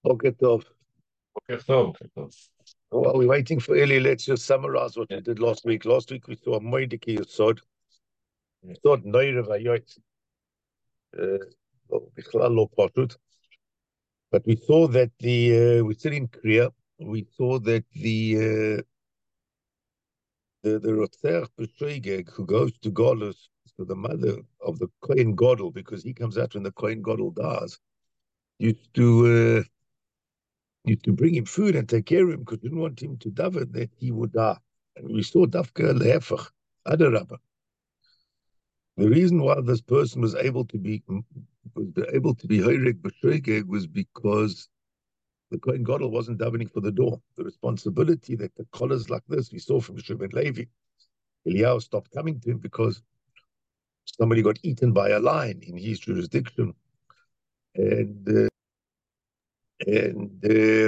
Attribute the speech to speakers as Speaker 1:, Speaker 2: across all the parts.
Speaker 1: Okay, Tov.
Speaker 2: Okay, so, okay, so.
Speaker 1: While we're waiting for Eli, let's just summarize what
Speaker 2: Yeah,
Speaker 1: we did last week. Last week we saw a Moediki Yesod,
Speaker 2: yeah.
Speaker 1: Sod Noire Vayot, Bichlal Lo Pashut. But we saw that we sit in Kriya, we saw that the Rotzer Peshoigeg who goes to Golus, to the mother of the Kohen Gadol, because he comes out when the Kohen Gadol dies, used to used to bring him food and take care of him because didn't want him to daven that he would die. And we saw Dafka Lehefach, Adarabba. The reason why this person was able to be Hoyrek B'Shoigeg was because the Kohen Gadol wasn't davening for the door. The responsibility that the collars like this, we saw from Shimon Levi, Eliyahu stopped coming to him because somebody got eaten by a lion in his jurisdiction. And and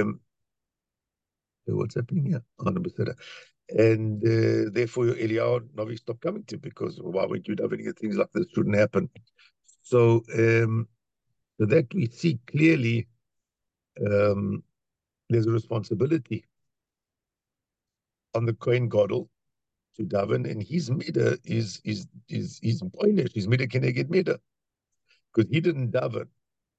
Speaker 1: what's happening here? And therefore Eliyahu Novi stopped coming to him because why would you davening things like this shouldn't happen? So so that we see clearly there's a responsibility on the Kohen Gadol to daven, and his midah is poinish. His midah can get midah because he didn't daven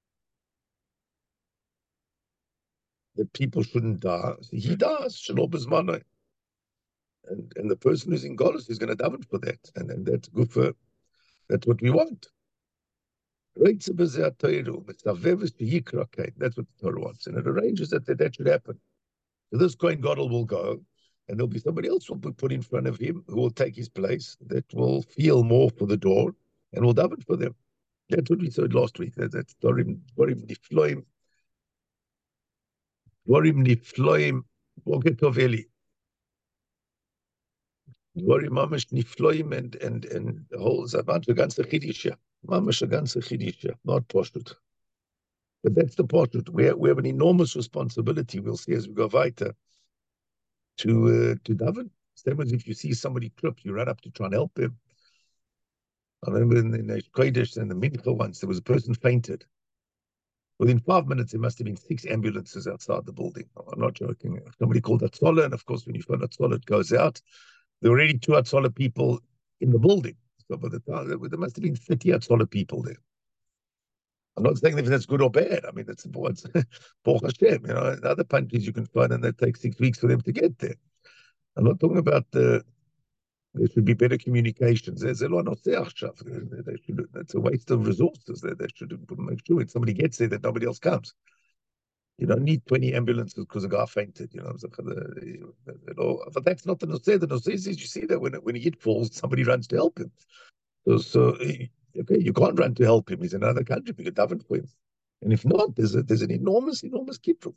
Speaker 1: that people shouldn't die. So he dies. Shalom Bismanai. And the person who's in Golos is going to daven for that, and that's good for that's what we want. That's what the Torah wants, and it arranges that should happen. So this Kohen Gadol will go, and there'll be somebody else will be put in front of him who will take his place, that will feel more for the door, and will daven for them. That's what we said last week. That's Dvorim Nifloim, Dvorim Nifloim, Boker Tov Eli. Dvorim Mamash Nifloim and the whole Zavat, the ganze Chidisha. Mamash the ganze Chidisha, not Poshtut. But that's the Poshtut. We have an enormous responsibility, we'll see as we go weiter, to daven. Same as if you see somebody trip, you run up to try and help him. I remember in the Kodesh and the Mincha once, there was a person fainted. Within 5 minutes, there must have been 6 ambulances outside the building. I'm not joking. Somebody called Atzola, and of course, when you phone Atzola, it goes out. There were already 2 Atzola people in the building. So by the time, there must have been 30 Atzola people there. I'm not saying if that's good or bad. I mean, that's Baruch Hashem. You know, in other countries you can find, and that takes 6 weeks for them to get there. I'm not talking about there should be better communications. That's a waste of resources. They should make sure when somebody gets there that nobody else comes. You don't need 20 ambulances because a guy fainted. You know, but that's not the Noseh. The Noseh is you see that when he falls, somebody runs to help him. So okay, you can't run to help him. He's in another country. You can daven for him. And if not, there's an enormous kippur.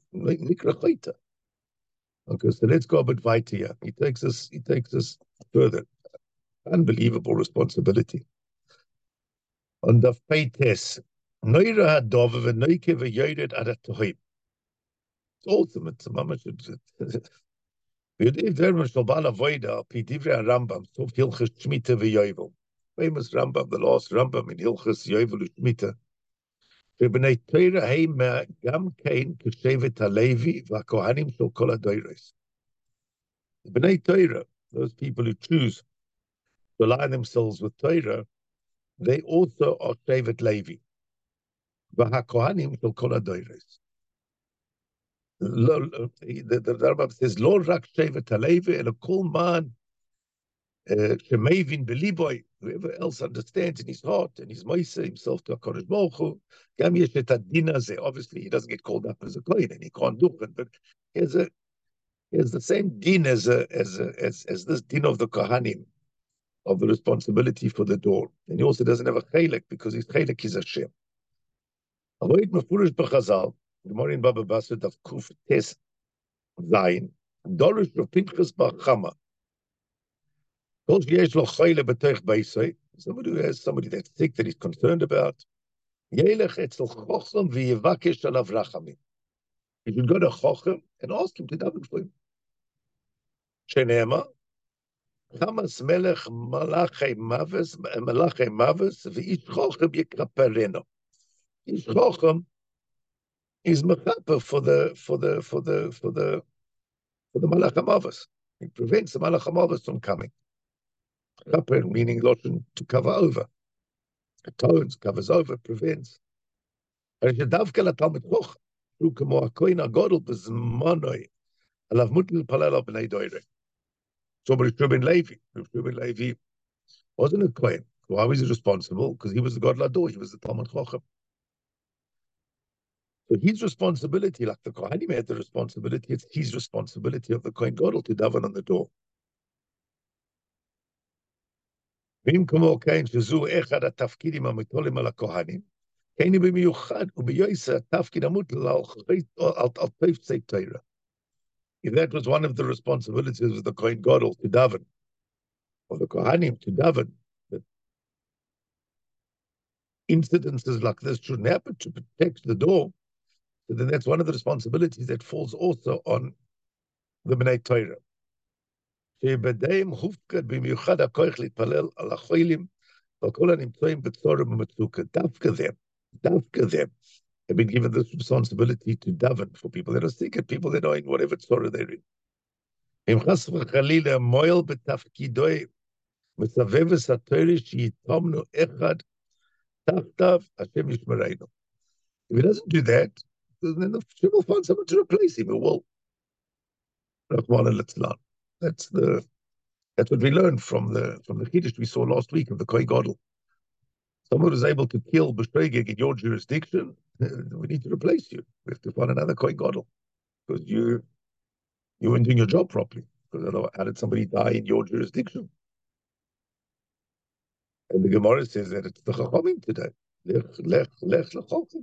Speaker 1: Okay, so let's go a bit weiter here. He takes us further. Unbelievable responsibility. On the Peites, Noira Hadov v'Noike v'Yored Adatohim. It's awesome. It's a mamash. ויודעים דבר של בעל avoida, על פי דברי הרמב"ם, סוף הלכס שמיטה ויובל. Famous Rambam, the last Rambam in Hilchas Yovel Ushmita. שבני תורה הם גם כן כשבט הלוי והכהנים של כל הדורות. בני Torah, those people who choose to align themselves with Torah, they also are Shevet Levi. והכהנים של כל הדורות. The Rambam says, לא רק שבט הלוי, אלא כל man Shemavin beliboy, whoever else understands in his heart and his moisa himself to HaKadosh Baruch Hu, Gam yesh et hadin hazeh. Obviously, he doesn't get called up as a kohen and he can't do it, but he has the same din as this din of the kohanim, of the responsibility for the door. And he also doesn't have a chelek because his chelek is Hashem. Avoid mefurish b'chazal, Gemara in Baba Basra of Kuf Tes Zayin, Dorish of Pinchas bar Chama. Somebody who has somebody that's sick that he's concerned about. He should go to Chochem and ask him to daven for him. Shenema, Chamas Melech Malache Mavis Malache, V'ish Chochem Yikapereno. Ish Chochem, is mechaper for the Malach HaMavos. He prevents the Malach HaMavos from coming. Mechaper meaning loshen, to cover over. Atones, covers over, prevents. הרי שדווקא לתלמיד חוכם, שהוא כמו הכהן הגדול בזמנוי, עליו מוטל להתפלל על בני דוירה. So Rabbi Shimon Levi, wasn't a Kohen. Why was he responsible? Because he was the Gadol Hador, he was the Talmud Chacham. So his responsibility, like the Kohanim had the responsibility, it's his responsibility of the Kohen Gadol to daven on the door. ואם כמו כן שזו אחד התפקידים המוטלים על הכהנים, כן במיוחד וביועסה התפקיד המוטל על תפסי תורה. If that was one of the responsibilities of the Kohen Gadol to daven, or the Kohanim to daven, that incidences like this shouldn't happen, to protect the door, so then that's one of the responsibilities that falls also on the Bnei Torah. שבהם הופקד במיוחד הכוח להתפלל על החולים ועל כל הנמצאים בצורה ובמצוקה. דווקא them have been given this responsibility to daven for people that are sick and people that are in whatever tzora they're in. אם חס וחלילה מועל בתפקידוי מסבב הסתורי שיתומנו אחד תחתיו השם ישמרנו. If he doesn't do that, then the Hashem will find someone to replace him. Well, that's what we learned from the Kiddush we saw last week of the Kohen Gadol. Someone who's able to kill B'Shregeg in your jurisdiction, we need to replace you. We have to find another Kohen Gadol because you weren't doing your job properly. Because how did somebody die in your jurisdiction? And the Gemara says that it's the Chachamim today. Lech l'Chacham.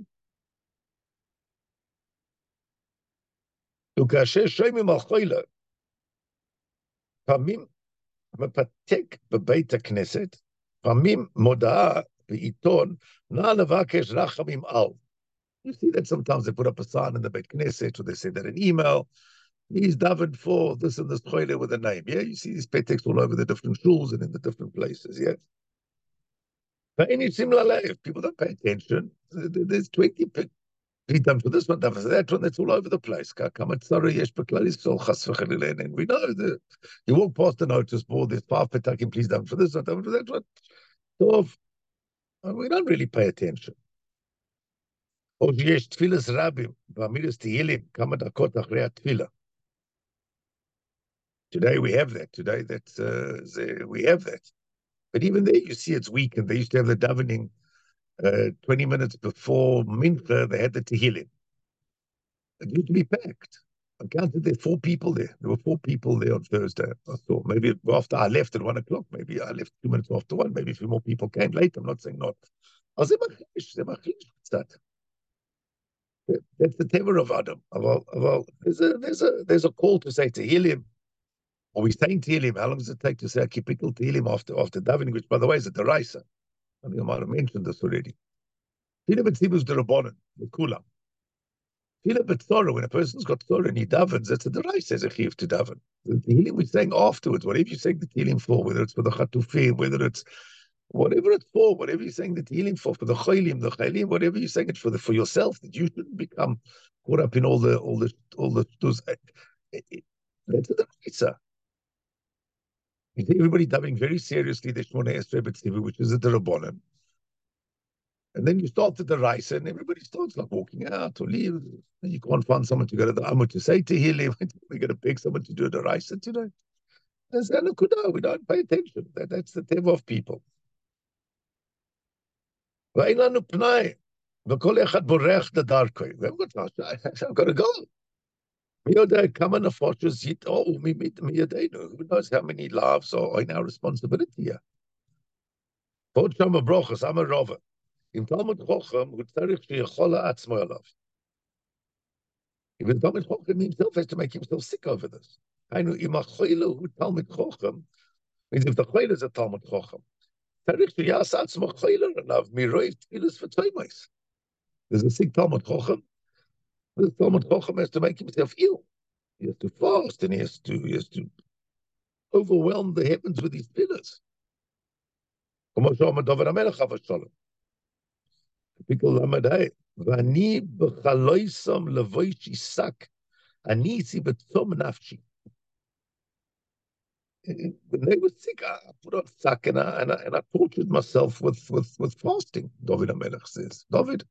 Speaker 1: וכאשר שומעים על חולה, פעמים מפתק בבית הכנסת, פעמים מודעה בעיתון, נא לבקש רחמים על. You see that sometimes they put up a sign in the Beit Knesset, or they send that an email. He's davened for this and this choile with a name. Yeah, you see these peteks all over the different shuls and in the different places. Yeah. But any similar life, people don't pay attention. There's 20 He's done for this one, done for that one, that's all over the place. And we know that you walk past the notice board, there's 5 petakim, please done for this one, done for that one. So we don't really pay attention. Today we have that. Today we have that. But even there you see it's weak, and they used to have the davening 20 minutes before Mincha, they had the Tehillim. It used to be packed. I counted there 4 people there. There were 4 people there on Thursday. I thought maybe after I left at 1 o'clock, maybe I left 2 minutes after 1, maybe a few more people came late. I'm not saying not. That's the tever of Adam. There's a call to say Tehillim. Or we saying Tehillim. How long does it take to say a typical Tehillim after davening, which by the way is a deraisa? I think I might have mentioned this already. Tefillah b'tzibur is the Rabbanan, the Kulam. Tefillah b'tzorah, when a person's got tzorah and he davens, that's a deraisa, as a chiyuv to daven. The Tehillim we're saying afterwards, whatever you're saying the Tehillim for, whether it's for the Chatufim, whether it's whatever it's for, whatever you're saying the Tehillim for the Chaylim, whatever you're saying it for yourself, that you shouldn't become caught up in all those. That's a deraisa. You see everybody davening very seriously the Shmoneh Esrei b'tzibur, which is a Rabbanan. And then you start the deraisa, and everybody starts like walking out or leave. And you can't find someone to go to the Amud to say Tehillim. We're going to beg someone to do a deraisa today. That's Anakuda. We don't pay attention. That's the teva of people. We haven't got I've got to go. Who knows how many lives are in our responsibility here? If Talmud Chacham himself has to make himself sick over this. Means if the Chayil is a Talmud Chacham, there's a sick Talmud Chacham. The Talmud Chacham has to make himself ill. He has to fast, and he has to overwhelm the heavens with his pillars. People Lamed, ואני בחלויסם לבוישי שק, אני si betzom nafshi. When they were sick, I put on sack and I tortured myself with fasting, David HaMelech says.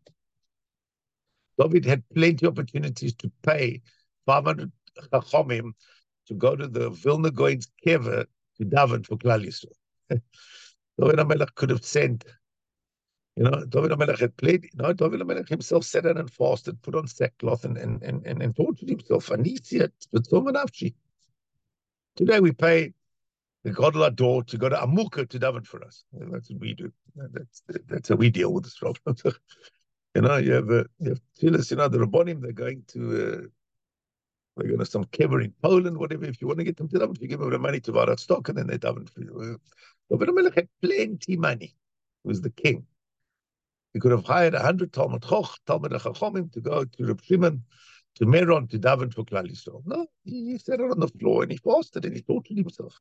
Speaker 1: David had plenty of opportunities to pay 500 chachomim to go to the Vilna Gaon's kever to daven for Klal Yisrael. David HaMelech could have sent, David HaMelech had played, David HaMelech himself sat down and fasted, put on sackcloth and tortured himself. Anisia, betzom nafshi. Today we pay the Gadol Ador to go to Amuka to daven for us. That's what we do. That's how we deal with this problem. You have tefillas, the Rabbonim, they're going to some kever in Poland, whatever. If you want to get them to daven, you give them the money to buy stock, and then they daven for you. David HaMelech had plenty money. He was the king. He could have hired 100 Talmud Chachomim to go to Reb Shimon, to Meron, to daven for Klal Yisrael. No, he sat on the floor and he fasted and he tortured himself.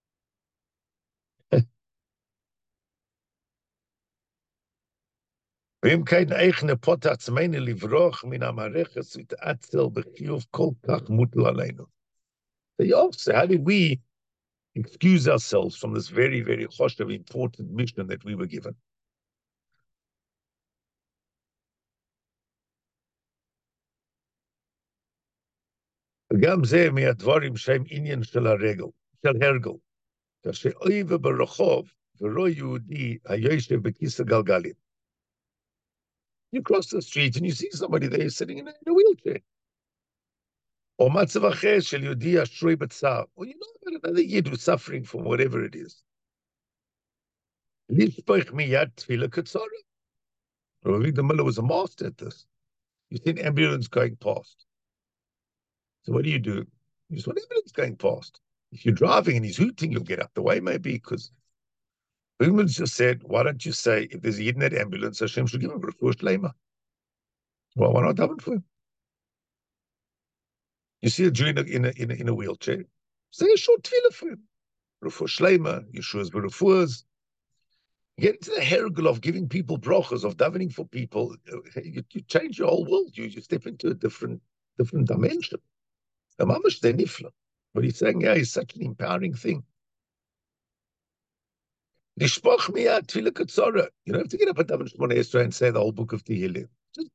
Speaker 1: ואם כן, איך נפות עצמנו לברוח מן המערכת ולהתעצל בחיוב כל כך מוטל עלינו? So how did we excuse ourselves from this very, very choshev, important mission that we were given? וגם זה מהדברים שהם עניין של הרגל, של הרגל. כאשר אויב ברחוב ורואה יהודי היושב בכיסא גלגלים. You cross the street and you see somebody there sitting in a wheelchair. Or מצב אחר של יהודי השרוי בצער. Or about another yid who's suffering from whatever it is. לשפוך מיד תפילה קצרה. Rav Avigdor Miller was a master at this. You see an ambulance going past. So what do? You just want an ambulance going past. If you're driving and he's hooting, you'll get out the way maybe, because Bugman just said, why don't you say, if there's a yid in that ambulance, Hashem should give him a refuah shleima. Well, why not daven for him? You see a Jew in a wheelchair, say a short tefillah for him. Refuah shleima, Yeshua's berefuahs. Get into the hergel of giving people brachas, of davening for people. You change your whole world. You step into a different dimension. The mamash de nifla. What he's saying here is such an empowering thing. Nishpach miyad tefillah katzara. You don't have to get up at Daven Shmoneh Esrei and say the whole book of Tehillim. Just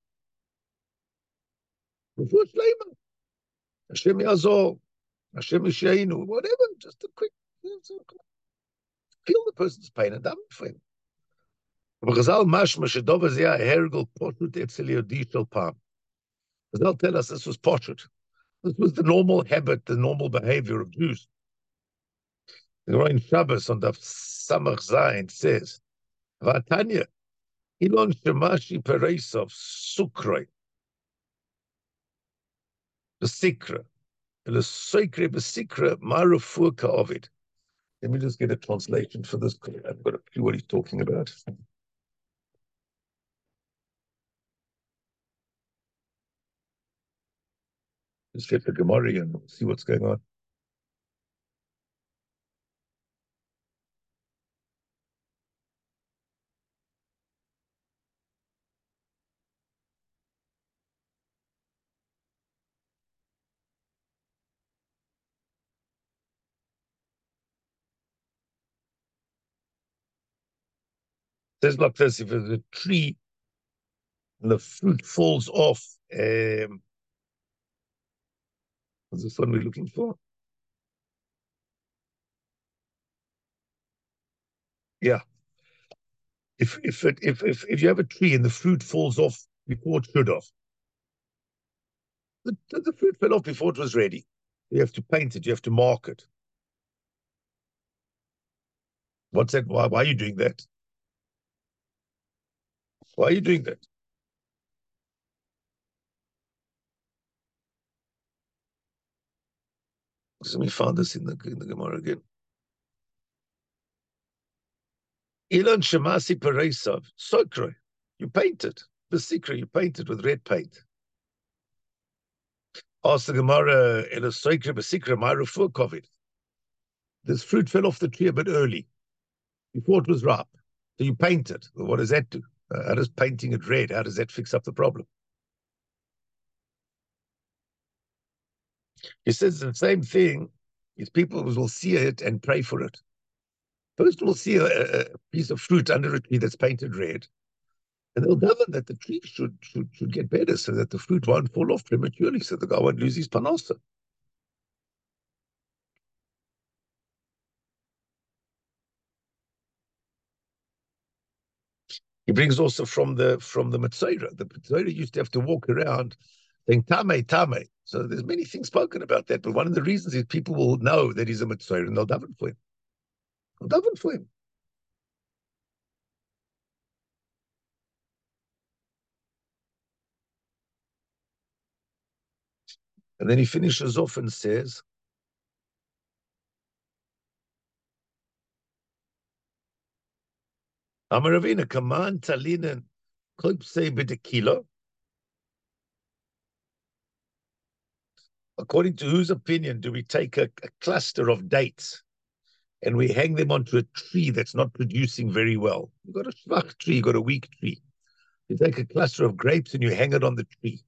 Speaker 1: refuah shleima. Hashem yazor. Hashem yishainu. Whatever. Just a quick. Feel the person's pain and daven for him. Chazal mashma shedov hazeh hergel poshut etzel yehudi shel pam. Chazal tell us this was poshut. This was the normal habit, the normal behavior of Jews. The Gemara in Shabbos on the Samach Zayin says, "V'atanya ilon shemashi pereisov sukroi b'sikra l'soikre b'sikra marufur ka'ovid." Let me just get a translation for this. I've got to see what he's talking about. Let's get the Gemara and see what's going on. It says like this: if there's a tree and the fruit falls off, what's this one we're looking for? Yeah. If you have a tree and the fruit falls off before it should have, the fruit fell off before it was ready. You have to paint it. You have to mark it. What's that? Why are you doing that? Why are you doing that? Let me find this in the Gemara again. Ilan Shemasi Peresav, Sokre. You paint it. The secret, you paint it with red paint. Ask the Gemara, Ela Sokre Besikra, my refuah kovid. This fruit fell off the tree a bit early, before it was ripe. So you paint it. Well, what does that do? How does painting it red, how does that fix up the problem? He says the same thing is people will see it and pray for it. First, we'll see a piece of fruit under a tree that's painted red, and they'll daven that the tree should get better so that the fruit won't fall off prematurely, so the guy won't lose his panasa. He brings also from the Metzora. The Metzora used to have to walk around saying Tame, Tame. So there's many things spoken about that, but one of the reasons is people will know that he's a Metzora and they'll daven for him. They'll daven for him. And then he finishes off and says, Amaravina, Kaman Talinen, Klipse Bidekilo. According to whose opinion do we take a cluster of dates and we hang them onto a tree that's not producing very well? You've got a schwach tree, you've got a weak tree. You take a cluster of grapes and you hang it on the tree.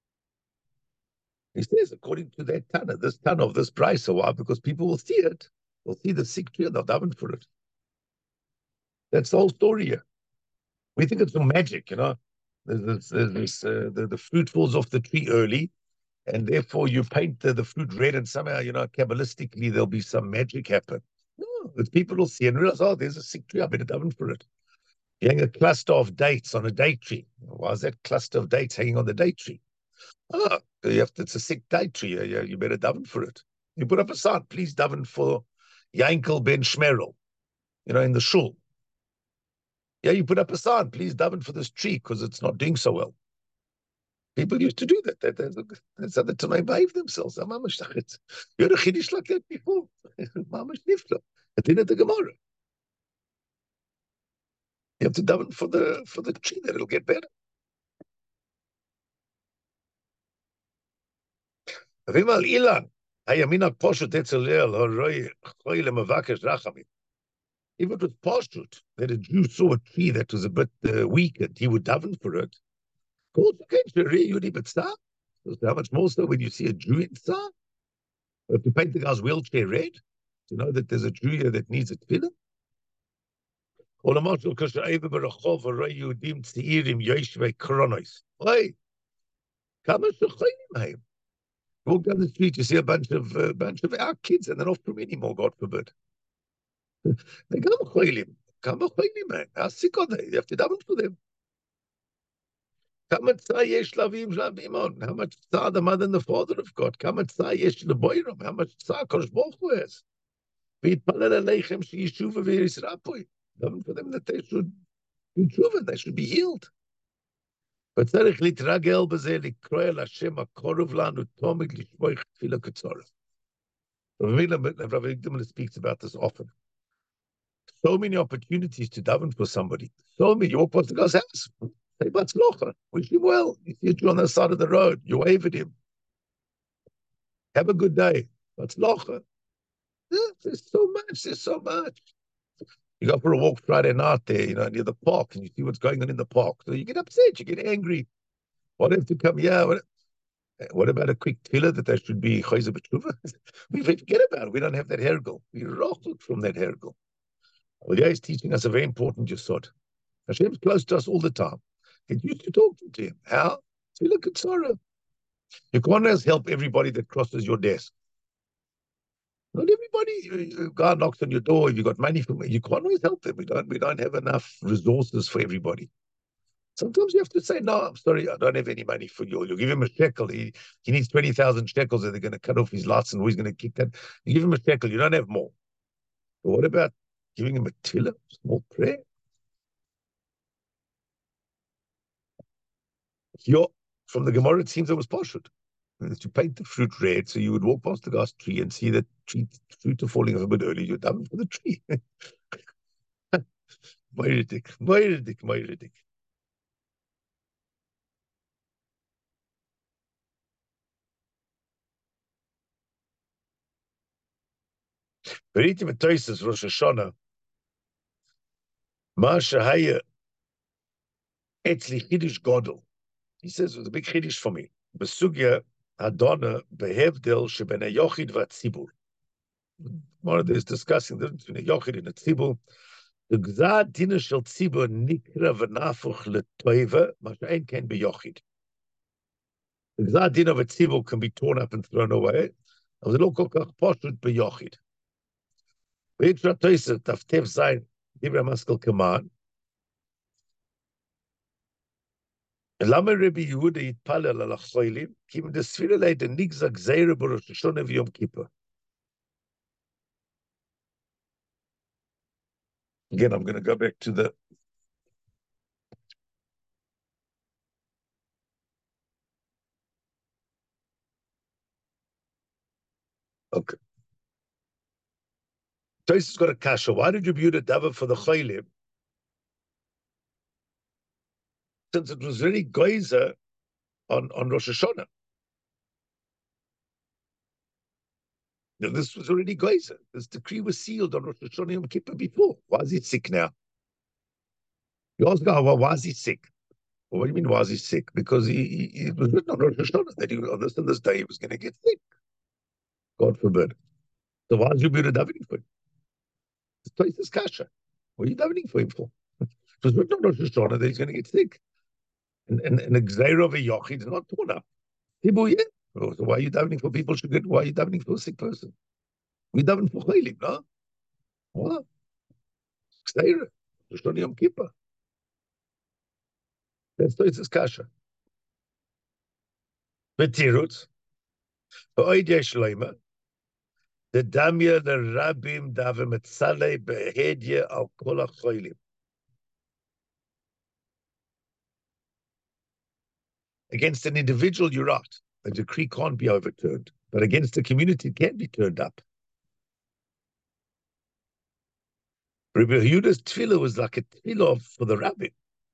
Speaker 1: He says, according to that Tana, this Tana of this price, so why? Because people will see it. They'll see the sick tree and they'll daven for it. That's the whole story here. We think it's some magic, you know. The fruit falls off the tree early, and therefore you paint the fruit red, and somehow, you know, Kabbalistically, there'll be some magic happen. No, it's people will see and realize, oh, there's a sick tree, I better daven for it. You hang a cluster of dates on a date tree. Why is that cluster of dates hanging on the date tree? Oh, it's a sick date tree. You better daven for it. You put up a sign, please daven for Yankel ben Shmerel, you know, in the shul. Yeah, you put up a sign, please daven for this tree because it's not doing so well. People used to do that. That's how the Tanai behave themselves. You had a Chiddush like that before. Mamash nifla. At the end of the Gemara. You have to daven for the tree that it'll get better. Vimal Ilan. Hayamina Poshut Etzelel, Horoi, Choyle Mavakesh Rachamim. If it was Poshut, that a Jew saw a tree that was a bit weakened, he would daven for it. How much more so when you see a Jew in Tsar? If you paint the guy's wheelchair red, to know that there's a Jew here that needs a tefillah. Or the marshal kasher eva berachov arei Yehudim tzeirim yoshvei kronos. Hey, kama shechayim haim. Walk down the street, you see a bunch of our kids, and they're not from anymore, God forbid. They come choilim, man. How sick are they? You have to daven for them. How much yesh lavim shavimon? How much tzar the mother and the father have got? How much yesh leboiram? How much tzar Kosh Baruch Hu has? V'yitpalel aleichem sheyishuva v'yirisrapoi. Daven for them that they should do tshuva, they should be healed. וצריך להתרגל בזה לקרוא אל השם הקרוב לנו תמיד לשמוע תפילה קצרה. Rav Igdam speaks about this often. So many opportunities to daven for somebody. So many. You walk past the guy's house. Say, Batzlocha. Wish him well. You see you on the side of the road. You wave at him. Have a good day. Batzlocha. Yeah, there's so much. There's so much. You go for a walk Friday night there, you know, near the park, and you see what's going on in the park. So you get upset. You get angry. What have to come here? What about a quick tefillah that there should be chayzer b'tshuva? We forget about it. We don't have that hergel. We rachuk from that hergel. Well, is teaching us a very important yesod. Hashem's close to us all the time. Get used to talking to him. How? Tefillah katsara. You can't always help everybody that crosses your desk. Not everybody. A guy knocks on your door. If you got money from you can't always help them. We don't have enough resources for everybody. Sometimes you have to say, no, I'm sorry, I don't have any money for you. You give him a shekel. He needs 20,000 shekels, and they're going to cut off his license, or he's going to kick that. You give him a shekel, you don't have more. But what about giving him a tefillah, small prayer? Here, from the Gemara, it seems it was pashut. To paint the fruit red, so you would walk past the guy's tree and see that fruit are falling off a bit early. You're done for the tree. Moiridik. Veritim Toises Rosh Hashanah. Ma Shahaya Etzli Chiddush Godel. He says it was a big Chiddush for me. Besugya Hadona Behevdel Sheben Yochid Vatzibur. One of these discussing the difference between a Yochid and a Tzibur. The Gzad Dina Shel Tzibur Nikra V'Nafuch LeToiva Masha'en Ken BeYochid. The Gzad Din of a Tzibur can be torn up and thrown away. As a local Poshut BeYochid. Ve'itra Toiser Taftev Zayin Dibra Maskal Kaman. Lama Rebbe Yehuda Yitpalel Al Cholim Kim the Sfirelei the Nigzag Zeire Baruch Hashanah V'Yom Kippur. Again, I'm going to go back to the. Okay. Tosis got a kasha. Why did you build a davar for the Cholim? Since it was really geyser on Rosh Hashanah. This was already geyser. This decree was sealed on Rosh Hashanah Yom Kippur before. Why is he sick now? You ask God, well, why is he sick? Well, what do you mean, why is he sick? Because it was written on Rosh Hashanah that on this and this day he was going to get sick. God forbid. So why did you build a davening for him? This place is kasha. What are you davening for him for? It was written on Rosh Hashanah that he's going to get sick. And the gzeira of a yochid is not torn up. People, yeah. So why are you davening for people should get? Why are you davening for a sick person? We daven for chaylim, no? What? Gzeira. Rosh Yom Kippur. That's Tosis kasha. Betirut. Ba'oidei shleima. The damya the rabim davim etzalei behedye al kol ha'chaylim. Against an individual, you're right. A decree can't be overturned. But against the community, it can be turned up. Rabbi Yehuda's tefillah was like a tefillah for the rabbi.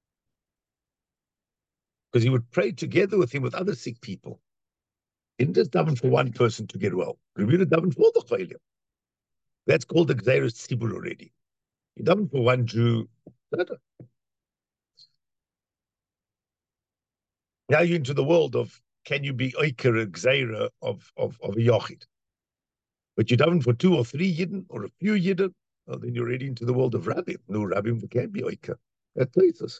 Speaker 1: Because he would pray together with him with other sick people. He didn't just daven for one person to get well. Rabbi Yehuda davened for all the chaylim. That's called the Gzeiras Tzibur already. He davened for one Jew. Now you're into the world of, can you be oiker a gzeira of a yochid? But you daven for two or three yidden or a few yidden, well, then you're already into the world of rabbim. No, rabbim can't be oiker. That places.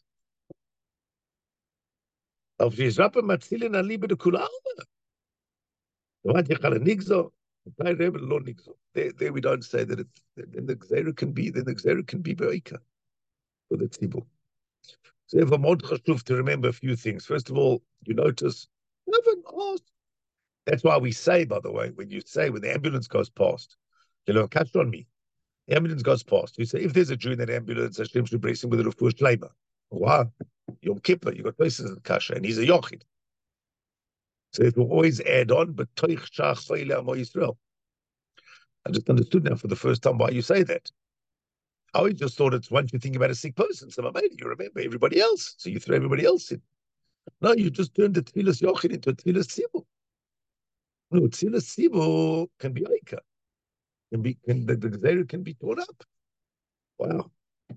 Speaker 1: Auf die Rappe matzilin an liebe de kula alma. What you call a nigzo? There we don't say that it's, then the gzeira can be oiker for the tzibur. So therefore, mod chashuv to remember a few things. First of all, you notice, haven't asked. That's why we say, by the way, when the ambulance goes past, catch on me. The ambulance goes past. You say, if there's a Jew in that ambulance, Hashem should bless him with a refuah shleima. Why? Yom Kippur, you got places in the kasha, and he's a yochid. So it will always add on, but toich shach chayil amo Yisrael. I just understood now for the first time why you say that. I always just thought it's once you think about a sick person, so maybe you remember everybody else, so you throw everybody else in. No, you just turned the tefillas yochid into a tefillas tzibur. No, tefillas tzibur can be oiker. The gzeira can be torn up. Wow.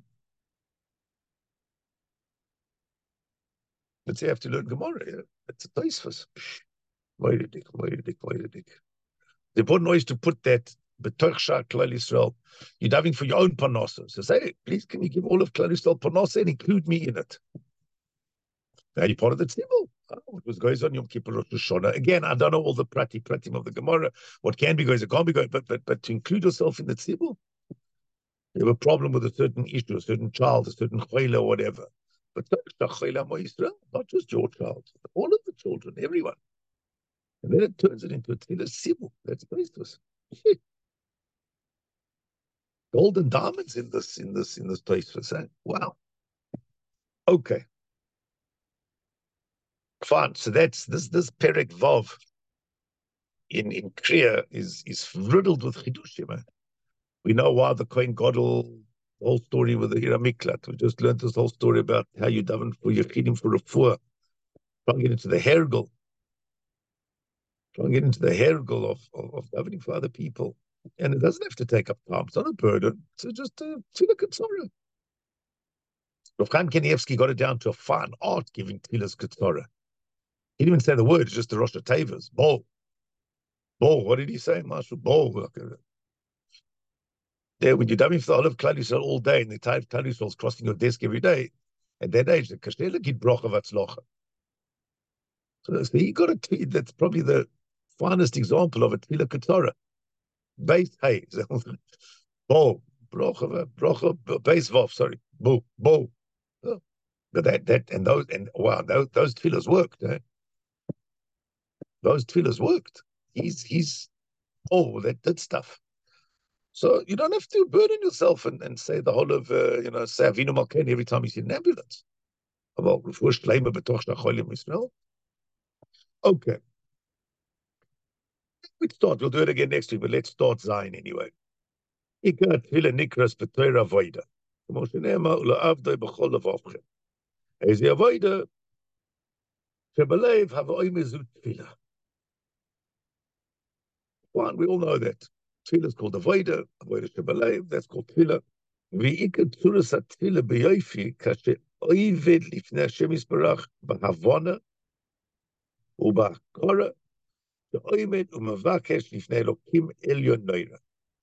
Speaker 1: But you have to learn Gemara. Yeah? It's a Tosfos. Moiridik. The important is to put that betoch shar Klal Yisrael. You're diving for your own parnasa. So say, please, can you give all of Klal Yisrael parnasa and include me in it? Now you're part of the tzibur. What was goes on Yom Kippur Rosh Hashanah? Again, I don't know all the pratim of the Gemara. What can be goes, it can't be goes, but to include yourself in the tzibur. You have a problem with a certain issue, a certain child, a certain chayla or whatever. But not just your child, all of the children, everyone. And then it turns it into a tefillah tzibur. That's priceless. Golden diamonds in this place for saying, wow. Okay. Fine. So that's this Perek Vav in Kriya is riddled with chidushim. We know why the Kohen Gadol, the whole story with the Hira Miklat. We just learned this whole story about how you daven for Yechidim for refuah. Try and get into the hergel. Try and get into the hergel of davening for other people. And it doesn't have to take up time. It's not a burden. It's just a tzedakah tzara. Rav Chaim Kanievsky got it down to a fine art giving tefillas ketzora. He didn't even say the word, it's just the Rosh Tevas. Bo. What did he say? Mashu Bo. There, when you're davening for the Olav Klal Yisrael all day, and the Klal Yisrael is crossing your desk every day, at that age, the kasher lekid brocha v'atzlocha. So he got a tweet that's probably the finest example of a tefillah ketzora. Base hey, Bo. Brocha, base vav, sorry. Bo. But that and those and wow, those tefillahs worked. Eh? Those tefillahs worked. He's that stuff. So you don't have to burden yourself and say the whole of say Avinu Malkeinu every time you see an ambulance. Okay. We'll start. We'll do it again next week, but let's start Zion anyway. Ikar tefillah nikras b'Torah avoda. K'mo shene'emar u'la'avdoi b'chol levavchem. Ezi avoda shebalev hava'oi zu tefillah. One, we all know that. Tefillah is called avoda shebalev, that's called tefillah. V'ikar tzuras ha'tefillah b'yofi kashe oived lifnei Hashem Yisbarach b'havona u'b'hakora she'oimed u'mavakesh lifnei Elokim elyon noira.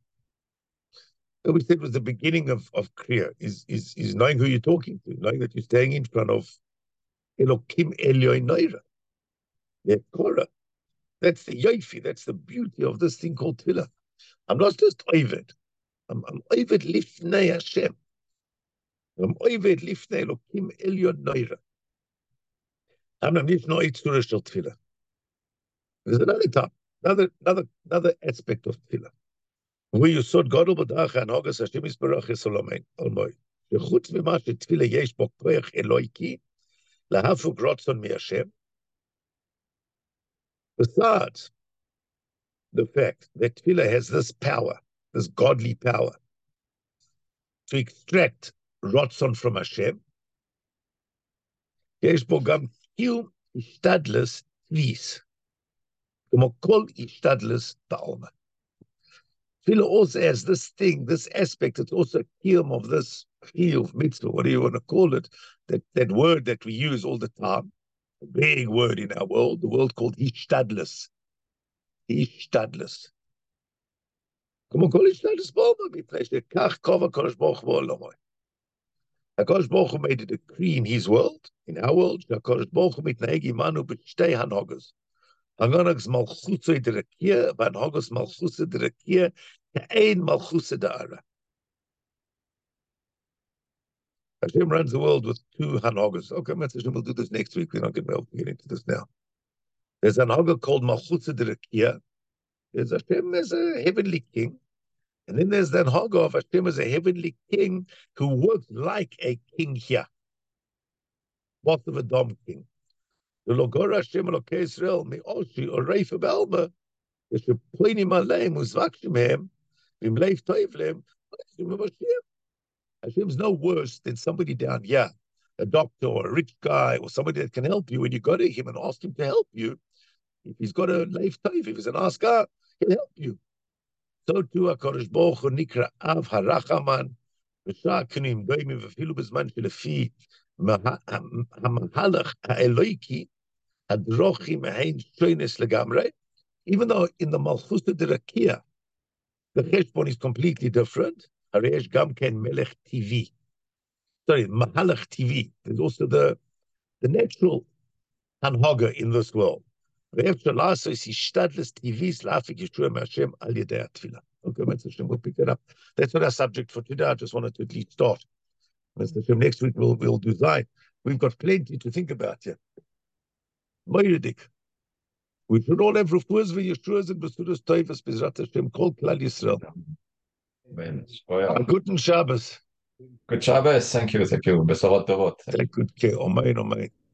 Speaker 1: We said was the beginning of Kriya, is knowing who you're talking to, knowing that you're staying in front of Elokim Elyon Noira. The Korah. That's the Yofi, that's the beauty of this thing called Tefillah. I'm not just Oived. I'm Oived Lifnei Hashem. I'm Oived Lifnei Elokim Elyon Noira. I'm not Itzura Shel Tefillah. There's another time, another aspect of Tefillah. where you sod gadol b'dach hanhagas Hashem Yisbarach Yisrael Almoi. Shechutz mima shetfila yesh bo koach Eloiki lahafuk rotzon miHashem. Besides the fact that tefillah has this power, this godly power, to extract rotzon from Hashem, yesh bo gam kiyum ishtadlus tvis, כמו כל ishtadlus ba'alma. Tefillah also has this thing, this aspect. It's also a kiyum of this chiyuv mitzvah, what do you want to call it? That word that we use all the time, a big word in our world, the world called hishtadlus. Hishtadlus. כמו כל hishtadlus ba'alma, מפני שכך קבע הקדוש ברוך הוא בעולמו. הקדוש ברוך הוא made a decree in his world, in our world, שהקדוש ברוך הוא מתנהג עמנו בשתי הנהגות. Haganags malchutze derakia, van hagos malchutze derakia, ein malchutze da'ara. Hashem runs the world with two hanhagas. Okay, Hashem will do this next week. We're not going to be able to get into this now. There's an hanhaga called malchutze derakia. There's Hashem as a heavenly king. And then there's the hanhaga of Hashem as a heavenly king who works like a king here. Boss of a dumb king. The Logor Hashem Elokei Israel mi'oshi or reifa b'alma yesheploini maleim uzvakshim hem v'imleif toiv lehem Hashem's no worse than somebody down here, a doctor or a rich guy or somebody that can help you. When you go to him and ask him to help you, if he's got a leif toiv, if he's an nice guy, he'll help you. So too HaKadosh Baruch Hu nikra Av Harachaman v'sha'kanim doimim v'filu b'zman shelefi ha'mahalach ha'eloiki even though in the Malchus Derakia, the cheshbon is completely different. Haresh Gam Ken Melech TV. Sorry, Mahalach TV. There's also the natural Hanhaga in this world. Okay, we'll pick it up. That's not our subject for today. I just wanted to at least start. Next week we'll do Zion. We've got plenty to think about here. Moiridik. We should all have refuahs v'yeshuas and besudas toivas b'ezrat Hashem kol klal Yisrael. Guten Shabbos.
Speaker 2: Good Shabbos. Thank you. Besorot tovot.
Speaker 1: Good care. Amen.